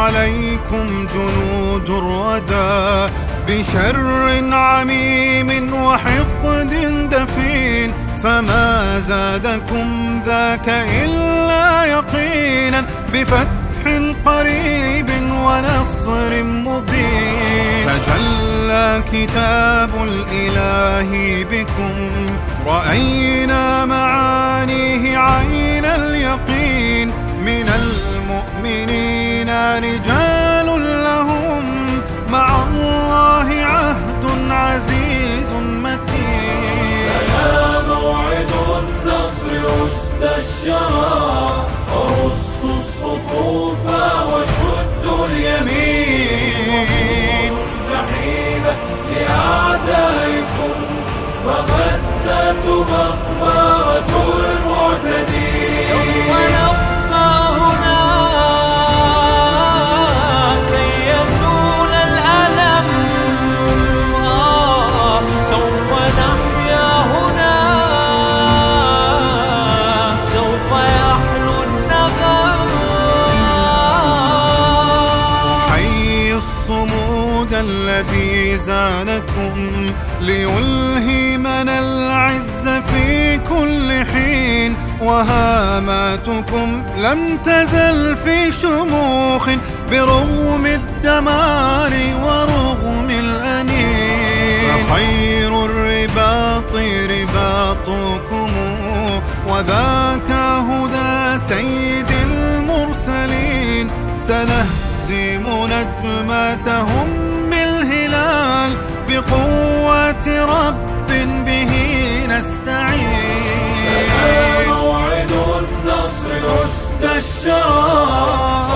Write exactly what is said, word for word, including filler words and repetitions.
عليكم جنود الردى بشر عميم وحقد دفين، فما زادكم ذاك إلا يقينا بفتح قريب ونصر مبين. تجلى كتاب الإله بكم، رأينا معانيه عين اليقين. من المؤمنين رجال لهم مع الله عهد عزيز متين. لنا موعد النصر أسد الشرى، فرصوا الصفوف وشدوا اليمين. الجحيم لأعدائكم، فغزة مقبرة المعتدين. سوف نبقى هنا كي يزول الألم، آه سوف نحيا هنا، سوف يحلو النغم. حي الصمود الذي زانكم ليلهمنا العز في كل حين، وهاماتكم لم تزل في شموخ برغم الدمار ورغم الأنين. فخير الرباط رباطكم، وذاك هدى سيد المرسلين. سنهزم نجمتهم بالهلال بقوة رب به نستعين. لنا موعد النصر أسد الشرى،